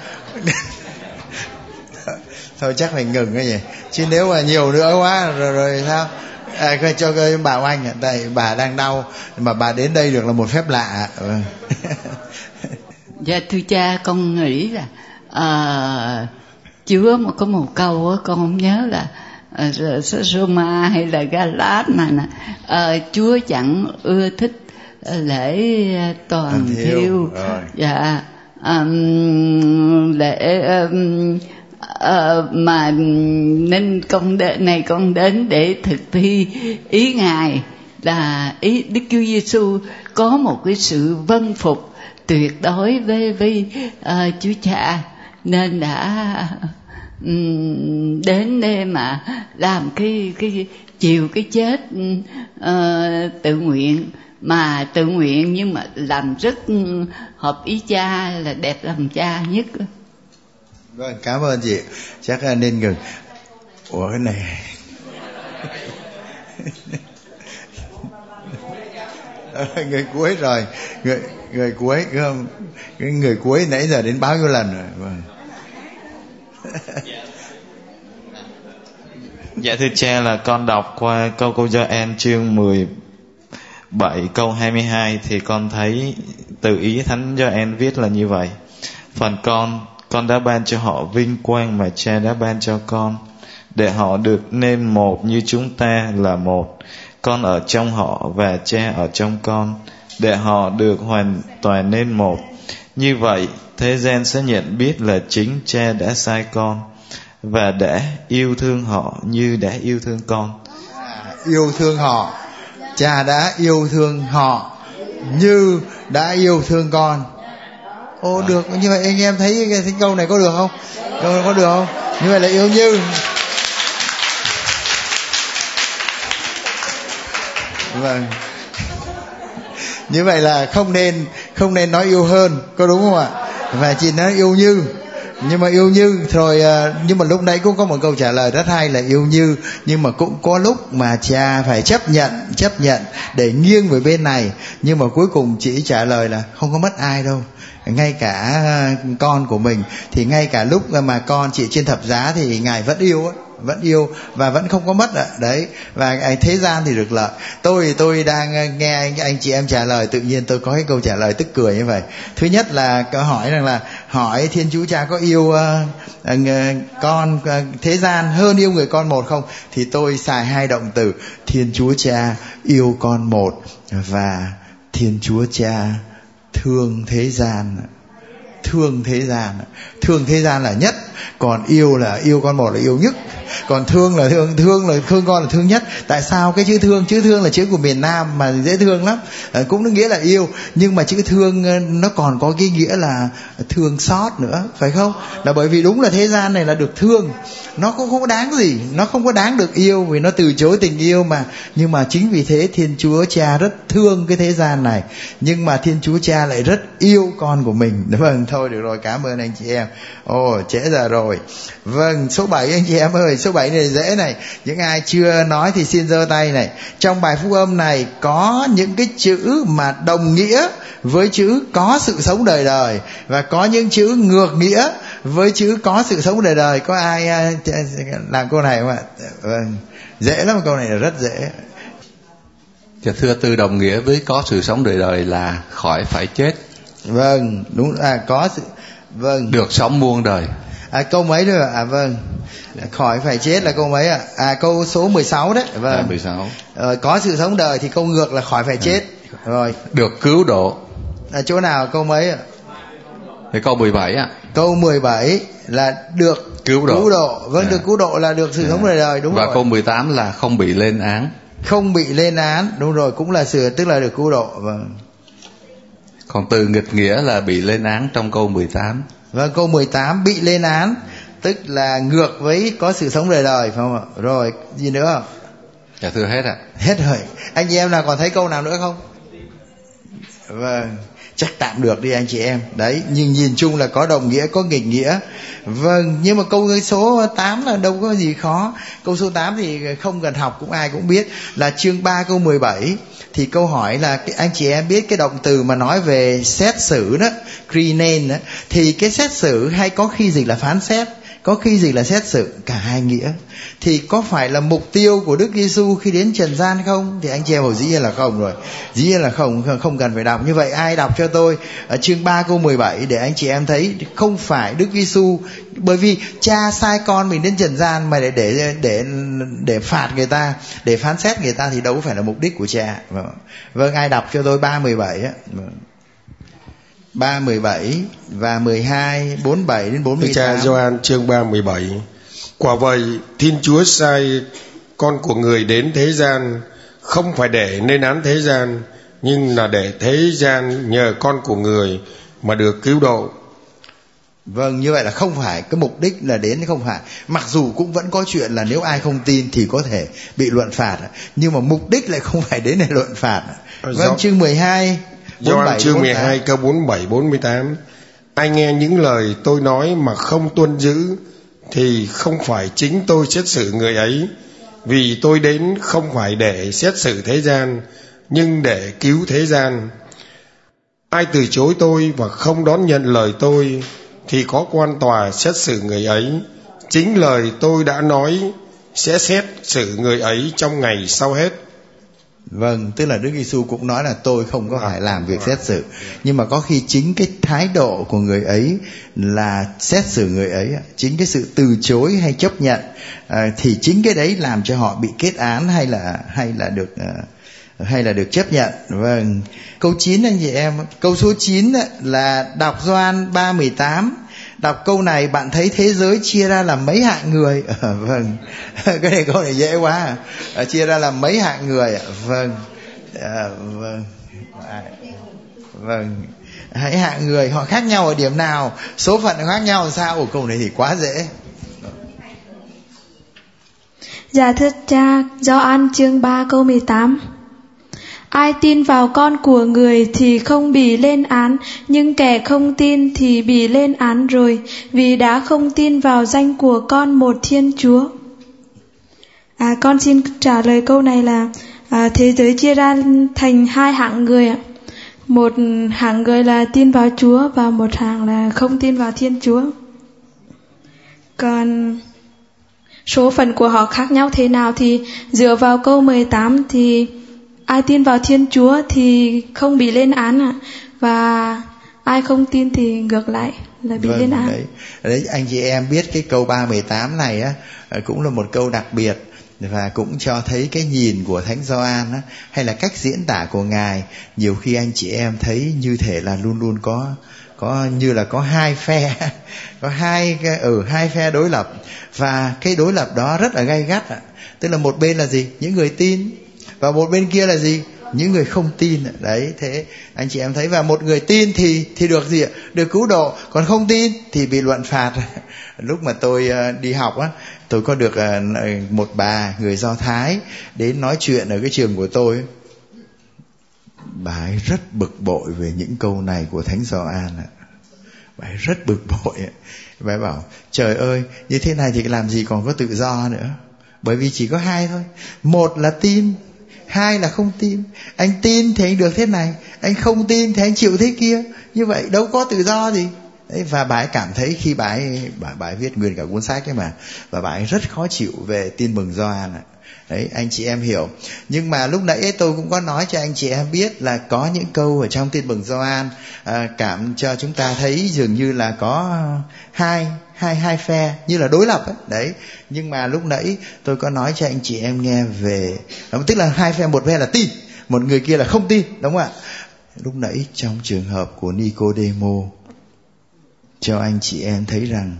Thôi chắc phải ngừng cái gì, chứ nếu mà nhiều nữa quá rồi rồi sao? À, cho cái bà Oanh, tại bà đang đau mà bà đến đây được là một phép lạ. Dạ thưa cha, con nghĩ là à, Chúa mà có một câu á, con không nhớ là à, Roma hay là Galat mà nè, à, Chúa chẳng ưa thích lễ toàn thiêu. Dạ, um, lễ um, Uh, mà nên con đến này con đến để thực thi ý Ngài, là ý Đức Chúa Giêsu có một cái sự vâng phục tuyệt đối với với uh, Chúa Cha, nên đã um, đến đây mà làm cái cái chịu cái chết uh, tự nguyện, mà tự nguyện nhưng mà làm rất hợp ý Cha, là đẹp lòng Cha nhất. Vâng, cảm ơn chị. Chắc là nên ngừng. Ủa cái này người cuối rồi, người người cuối không? Cái người cuối nãy giờ đến bao nhiêu lần rồi? Vâng. Dạ thưa cha, là con đọc qua câu Câu Gioan chương mười bảy câu hai mươi hai thì con thấy từ ý Thánh Gioan viết là như vậy: phần con Con đã ban cho họ vinh quang mà Cha đã ban cho con, để họ được nên một như chúng ta là một. Con ở trong họ và Cha ở trong con, để họ được hoàn toàn nên một. Như vậy, thế gian sẽ nhận biết là chính Cha đã sai con, và đã yêu thương họ như đã yêu thương con. À, yêu thương họ, Cha đã yêu thương họ như đã yêu thương con. Ồ được, như vậy anh em thấy cái câu này có được không? Câu này có được không? Như vậy là yêu như. Vâng. Như vậy là không nên không nên nói yêu hơn, có đúng không ạ? Và chỉ nói yêu như. Nhưng mà yêu như rồi, nhưng mà lúc nãy cũng có một câu trả lời rất hay là yêu như, nhưng mà cũng có lúc mà Cha phải chấp nhận chấp nhận để nghiêng về bên này, nhưng mà cuối cùng chỉ trả lời là không có mất ai đâu, ngay cả con của mình, thì ngay cả lúc mà con chị trên thập giá thì Ngài vẫn yêu ấy, vẫn yêu và vẫn không có mất ạ. Đấy, và thế gian thì được lợi. Tôi tôi đang nghe anh, anh chị em trả lời, tự nhiên tôi có cái câu trả lời tức cười như vậy. Thứ nhất là câu hỏi rằng là hỏi Thiên Chúa Cha có yêu uh, uh, con uh, thế gian hơn yêu người con một không, thì tôi xài hai động từ: Thiên Chúa Cha yêu con một, và Thiên Chúa Cha thương thế gian. Thương thế gian, thương thế gian là nhất, còn yêu là yêu con một là yêu nhất, còn thương là thương thương là thương con là thương nhất. Tại sao cái chữ thương, chữ thương là chữ của miền Nam mà dễ thương lắm, à, cũng nó nghĩa là yêu, nhưng mà chữ thương nó còn có cái nghĩa là thương xót nữa, phải không? Là bởi vì đúng là thế gian này là được thương, nó cũng không có đáng gì, nó không có đáng được yêu vì nó từ chối tình yêu mà. Nhưng mà chính vì thế Thiên Chúa Cha rất thương cái thế gian này, nhưng mà Thiên Chúa Cha lại rất yêu con của mình. Vâng, thôi được rồi, cảm ơn anh chị em. Ồ, trễ giờ rồi. Vâng, số bảy anh chị em ơi, số bảy bảy này dễ này. Những ai chưa nói thì xin giơ tay này. Trong bài phúc âm này có những cái chữ mà đồng nghĩa với chữ có sự sống đời đời, và có những chữ ngược nghĩa với chữ có sự sống đời đời. Có ai làm câu này không ạ? Vâng, dễ lắm, câu này là rất dễ. Dạ thưa, từ đồng nghĩa với có sự sống đời đời là khỏi phải chết. Vâng, đúng, à có sự, vâng, được sống muôn đời. À câu mấy nữa ạ? À vâng, khỏi phải chết là câu mấy ạ? À? à câu số mười sáu đấy. Vâng, à, mười sáu. Rồi, có sự sống đời thì câu ngược là khỏi phải chết. À. Rồi, được cứu độ. À, chỗ nào câu mấy ạ? Thì câu mười bảy ạ. Câu mười bảy là được cứu độ. Cứu độ. Vâng, à. Được cứu độ là được sự à. sống đời đời, đúng và rồi. Và câu mười tám là không bị lên án. Không bị lên án, đúng rồi, cũng là sự, tức là được cứu độ. Vâng. Còn từ nghịch nghĩa là bị lên án trong câu mười tám. Vâng, câu mười tám bị lên án tức là ngược với có sự sống đời đời, phải không ạ? Rồi, gì nữa không? Dạ thưa hết ạ. Hết rồi. Anh chị em nào còn thấy câu nào nữa không? Vâng, chắc tạm được đi anh chị em. Đấy, nhưng nhìn chung là có đồng nghĩa, có nghịch nghĩa. Vâng, nhưng mà câu số tám là đâu có gì khó. Câu số tám thì không cần học cũng ai cũng biết, là chương ba câu mười bảy. Thì câu hỏi là anh chị em biết cái động từ mà nói về xét xử đó, krinen đó, thì cái xét xử hay có khi dịch là phán xét, có khi dịch là xét xử, cả hai nghĩa. Thì có phải là mục tiêu của Đức Giêsu khi đến trần gian không? Thì anh chị em bảo dĩ nhiên là không rồi. Dĩ nhiên là không, không cần phải đọc. Như vậy ai đọc cho tôi ở chương ba câu mười bảy để anh chị em thấy không phải Đức Giêsu, bởi vì cha sai con mình đến trần gian mà để để để để phạt người ta, để phán xét người ta thì đâu phải là mục đích của cha. Vâng, ai đọc cho tôi ba mười bảy á. ba mười bảy và mười hai, bốn mươi bảy đến bốn mươi tám. Cha Gioan chương ba mười bảy. Quả vậy, Thiên Chúa sai con của người đến thế gian không phải để nên án thế gian, nhưng là để thế gian nhờ con của người mà được cứu độ. Vâng, như vậy là không phải cái mục đích là đến, không phải. Mặc dù cũng vẫn có chuyện là nếu ai không tin thì có thể bị luận phạt, nhưng mà mục đích lại không phải đến để luận phạt. Vâng, chương mười hai, Gioan chương mười hai câu bốn mươi bảy bốn mươi tám. Ai nghe những lời tôi nói mà không tuân giữ thì không phải chính tôi xét xử người ấy, vì tôi đến không phải để xét xử thế gian, nhưng để cứu thế gian. Ai từ chối tôi và không đón nhận lời tôi thì có quan tòa xét xử người ấy. Chính lời tôi đã nói sẽ xét xử người ấy trong ngày sau hết. Vâng, tức là Đức Giêsu cũng nói là tôi không có phải làm việc xét xử, nhưng mà có khi chính cái thái độ của người ấy là xét xử người ấy, chính cái sự từ chối hay chấp nhận, à, thì chính cái đấy làm cho họ bị kết án hay là hay là được à, hay là được chấp nhận. Vâng, câu chín anh chị em, câu số chín là đọc Gioan ba mười tám. Đọc câu này bạn thấy thế giới chia ra làm mấy hạng người? À, vâng, cái này câu này dễ quá. À, chia ra làm mấy hạng người? À, vâng, à, vâng, à, vâng, hãy hạng người họ khác nhau ở điểm nào? Số phận khác nhau làm sao? Ồ, câu này thì quá dễ. Dạ thưa cha, Gioan chương ba câu mười tám. Ai tin vào con của người thì không bị lên án, nhưng kẻ không tin thì bị lên án rồi, vì đã không tin vào danh của con một Thiên Chúa. À, con xin trả lời câu này là à, thế giới chia ra thành hai hạng người ạ. Một hạng người là tin vào Chúa và một hạng là không tin vào Thiên Chúa. Còn số phận của họ khác nhau thế nào thì dựa vào câu mười tám thì ai tin vào Thiên Chúa thì không bị lên án ạ, và ai không tin thì ngược lại là bị vâng, lên án. Đấy. đấy anh chị em biết cái câu ba mười tám này á cũng là một câu đặc biệt, và cũng cho thấy cái nhìn của Thánh Gioan á, hay là cách diễn tả của Ngài. Nhiều khi anh chị em thấy như thể là luôn luôn có có như là có hai phe, có hai cái ở ừ, hai phe đối lập, và cái đối lập đó rất là gay gắt ạ. Tức là một bên là gì? Những người tin, và một bên kia là gì? Những người không tin. Đấy, thế anh chị em thấy, và một người tin thì thì được gì ạ? Được cứu độ, còn không tin thì bị luận phạt. Lúc mà tôi uh, đi học á, tôi có được uh, một bà người Do Thái đến nói chuyện ở cái trường của tôi. Bà ấy rất bực bội về những câu này của Thánh Gioan ạ. Bà ấy rất bực bội. Bà ấy bảo trời ơi, như thế này thì làm gì còn có tự do nữa. Bởi vì chỉ có hai thôi. Một là tin, hai là không tin. Anh tin thì anh được thế này, anh không tin thì anh chịu thế kia. Như vậy đâu có tự do gì. Đấy, và bà ấy cảm thấy khi bà ấy, bà, bà ấy viết nguyên cả cuốn sách ấy mà, và bà ấy rất khó chịu về tin mừng Gioan. Đấy, anh chị em hiểu. Nhưng mà lúc nãy tôi cũng có nói cho anh chị em biết là có những câu ở trong tin mừng Gioan à, cảm cho chúng ta thấy dường như là có hai hai hai phe, như là đối lập ấy. Đấy. Nhưng mà lúc nãy tôi có nói cho anh chị em nghe về, tức là hai phe, một phe là tin, một người kia là không tin, đúng không ạ? Lúc nãy trong trường hợp của Nicodemo, cho anh chị em thấy rằng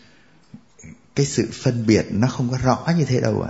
cái sự phân biệt nó không có rõ như thế đâu ạ.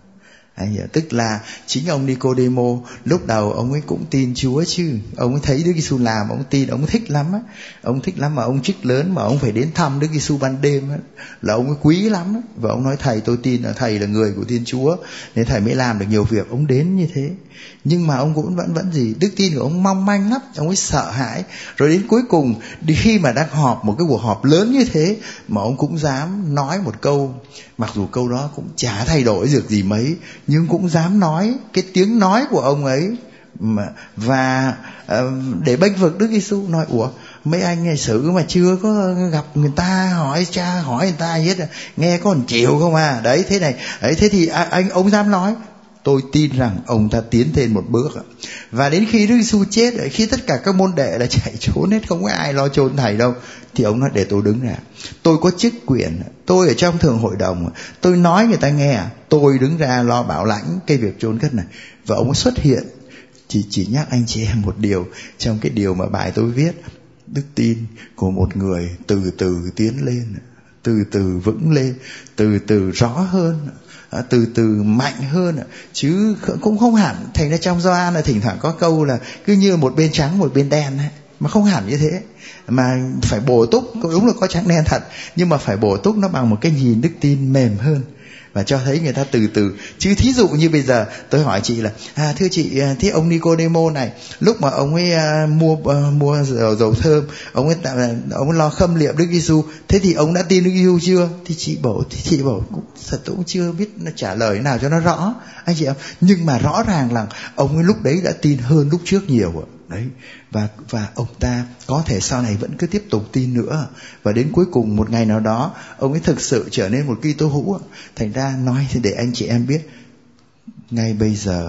À, tức là chính ông Nicodemo lúc đầu ông ấy cũng tin Chúa chứ, ông ấy thấy Đức Giêsu làm, ông tin, ông thích lắm á, ông thích lắm, mà ông chức lớn mà ông phải đến thăm Đức Giêsu ban đêm á, là ông ấy quý lắm á. Và ông nói thầy tôi tin là thầy là người của Thiên Chúa nên thầy mới làm được nhiều việc, ông đến như thế. Nhưng mà ông cũng vẫn vẫn gì, đức tin của ông mong manh lắm, ông ấy sợ hãi. Rồi đến cuối cùng, khi mà đang họp một cái cuộc họp lớn như thế, mà ông cũng dám nói một câu, mặc dù câu đó cũng chả thay đổi được gì mấy, nhưng cũng dám nói cái tiếng nói của ông ấy mà, và uh, để bênh vực Đức Giêsu. Nói ủa, mấy anh ngày xử mà chưa có gặp người ta, hỏi cha hỏi người ta hết, nghe có một triệu không à. Đấy, thế này đấy, thế thì à, anh ông dám nói. Tôi tin rằng ông ta tiến thêm một bước. Và đến khi Đức Giêsu chết, khi tất cả các môn đệ là chạy trốn hết, không có ai lo chôn thầy đâu, thì ông nói để tôi đứng ra, tôi có chức quyền, tôi ở trong thường hội đồng, tôi nói người ta nghe, tôi đứng ra lo bảo lãnh cái việc chôn cất này. Và ông xuất hiện. Chỉ chỉ nhắc anh chị em một điều trong cái điều mà bài tôi viết, đức tin của một người từ từ tiến lên, từ từ vững lên, từ từ rõ hơn, từ từ mạnh hơn, chứ cũng không hẳn. Thành ra trong Gioan là thỉnh thoảng có câu là cứ như một bên trắng một bên đen ấy, mà không hẳn như thế, mà phải bổ túc. Đúng là có trắng đen thật, nhưng mà phải bổ túc nó bằng một cái nhìn đức tin mềm hơn, và cho thấy người ta từ từ. Chứ thí dụ như bây giờ tôi hỏi chị là à, thưa chị, thế ông Nicodemo này, lúc mà ông ấy uh, mua uh, mua dầu, dầu thơm, ông ấy ông ấy lo khâm liệm Đức Giêsu, thế thì ông đã tin Đức Giêsu chưa? Thì chị bảo thì chị bảo cũng thật tôi cũng chưa biết trả lời nào cho nó rõ, anh chị em. Nhưng mà rõ ràng là ông ấy lúc đấy đã tin hơn lúc trước nhiều ạ. Đấy, và và ông ta có thể sau này vẫn cứ tiếp tục tin nữa, và đến cuối cùng một ngày nào đó ông ấy thực sự trở nên một Kitô hữu. Thành ra nói thì để anh chị em biết, ngay bây giờ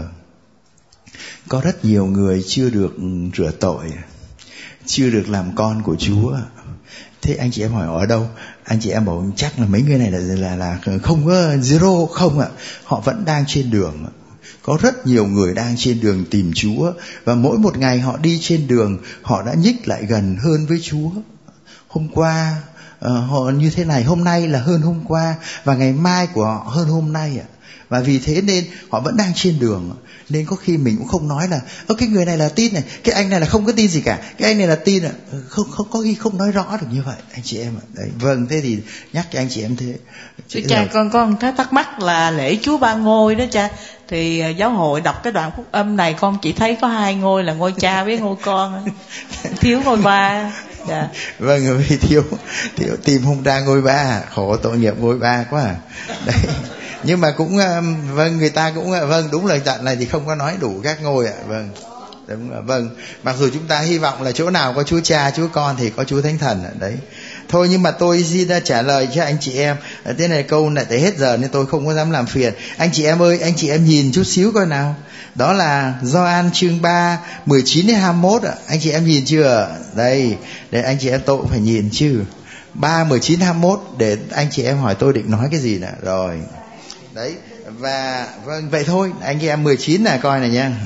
có rất nhiều người chưa được rửa tội, chưa được làm con của Chúa. Thế anh chị em hỏi ở đâu? Anh chị em bảo chắc là mấy người này là là là không có zero không ạ? Họ vẫn đang trên đường. Có rất nhiều người đang trên đường tìm Chúa, và mỗi một ngày họ đi trên đường, họ đã nhích lại gần hơn với Chúa. Hôm qua uh, họ như thế này, hôm nay là hơn hôm qua, và ngày mai của họ hơn hôm nay ạ. Và vì thế nên họ vẫn đang trên đường. Nên có khi mình cũng không nói là ơ cái người này là tin này, cái anh này là không có tin gì cả, cái anh này là tin ạ. Không, không có khi không nói rõ được như vậy anh chị em ạ. Đấy, vâng, thế thì nhắc cho anh chị em thế. Chị cha là... con con thấy thắc mắc là lễ Chúa Ba Ngôi đó cha, thì giáo hội đọc cái đoạn phúc âm này con chỉ thấy có hai ngôi là ngôi cha với ngôi con, thiếu ngôi ba. Dạ. Vâng, vì thiếu thiếu tìm không ra ngôi ba, khổ tội nghiệp ngôi ba quá à. Đấy. Nhưng mà cũng vâng, người ta cũng vâng, đúng là đoạn này thì không có nói đủ các ngôi ạ. Vâng, đúng là vâng. Mặc dù chúng ta hy vọng là chỗ nào có Chúa Cha, Chúa Con thì có Chúa Thánh Thần ở đấy. Thôi nhưng mà tôi xin trả lời cho anh chị em. Thế này câu này tới hết giờ nên tôi không có dám làm phiền. Anh chị em ơi, anh chị em nhìn chút xíu coi nào. Đó là Gioan chương ba, mười chín đến hai mươi mốt ạ. Anh chị em nhìn chưa? Đây, để anh chị em tôi cũng phải nhìn chứ. ba, mười chín, hai mươi mốt để anh chị em hỏi tôi định nói cái gì nè. Rồi. Đấy, và vâng vậy thôi, anh chị em mười chín là coi này nha.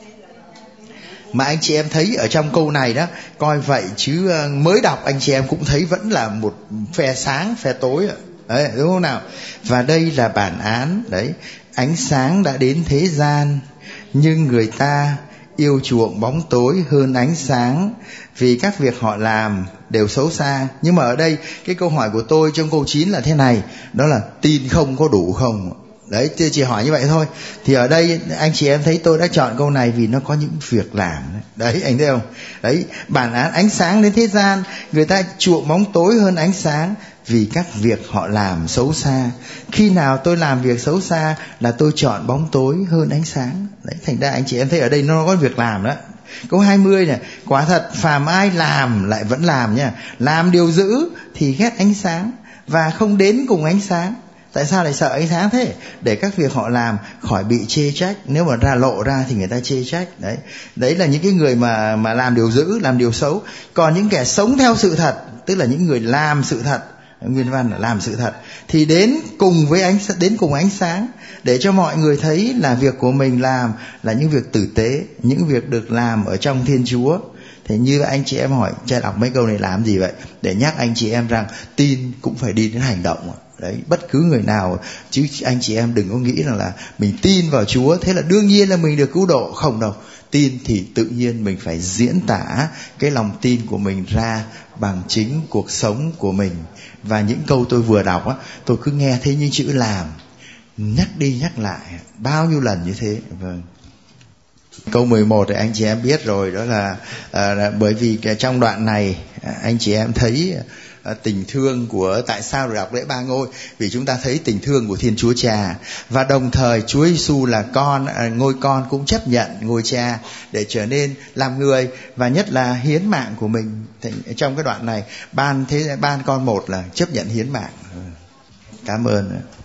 Mà anh chị em thấy ở trong câu này đó, coi vậy chứ mới đọc anh chị em cũng thấy vẫn là một phe sáng phe tối ạ. Đấy, đúng không nào? Và đây là bản án. Đấy, ánh sáng đã đến thế gian, nhưng người ta yêu chuộng bóng tối hơn ánh sáng, vì các việc họ làm đều xấu xa. Nhưng mà ở đây cái câu hỏi của tôi trong câu chín là thế này, đó là tin không có đủ không? Đấy, tôi chỉ hỏi như vậy thôi. Thì ở đây anh chị em thấy tôi đã chọn câu này vì nó có những việc làm. Đấy, anh thấy không? Đấy, bản án ánh sáng đến thế gian, người ta chuộng bóng tối hơn ánh sáng vì các việc họ làm xấu xa. Khi nào tôi làm việc xấu xa là tôi chọn bóng tối hơn ánh sáng. Đấy, thành ra anh chị em thấy ở đây nó có việc làm đó. Câu hai mươi này, quả thật phàm ai làm lại vẫn làm nha, làm điều dữ thì ghét ánh sáng và không đến cùng ánh sáng. Tại sao lại sợ ánh sáng thế? Để các việc họ làm khỏi bị chê trách. Nếu mà ra lộ ra thì người ta chê trách. Đấy, đấy là những cái người mà mà làm điều dữ, làm điều xấu. Còn những kẻ sống theo sự thật, tức là những người làm sự thật, nguyên văn là làm sự thật, thì đến cùng với ánh đến cùng ánh sáng, để cho mọi người thấy là việc của mình làm là những việc tử tế, những việc được làm ở trong Thiên Chúa. Thế như anh chị em hỏi, cha đọc mấy câu này làm gì vậy? Để nhắc anh chị em rằng tin cũng phải đi đến hành động. Đấy, bất cứ người nào, chứ anh chị em đừng có nghĩ rằng là mình tin vào Chúa thế là đương nhiên là mình được cứu độ. Không đâu. Tin thì tự nhiên mình phải diễn tả cái lòng tin của mình ra bằng chính cuộc sống của mình. Và những câu tôi vừa đọc á, tôi cứ nghe thấy những chữ làm, nhắc đi nhắc lại bao nhiêu lần như thế. Vâng. Câu mười một thì anh chị em biết rồi, đó là, à, là bởi vì cái trong đoạn này anh chị em thấy à, tình thương của, tại sao được đọc lễ ba ngôi? Vì chúng ta thấy tình thương của Thiên Chúa Cha, và đồng thời Chúa Giêsu là con, à, ngôi con cũng chấp nhận ngôi Cha để trở nên làm người, và nhất là hiến mạng của mình. Thì trong cái đoạn này ban thế ban con một là chấp nhận hiến mạng. Cảm ơn.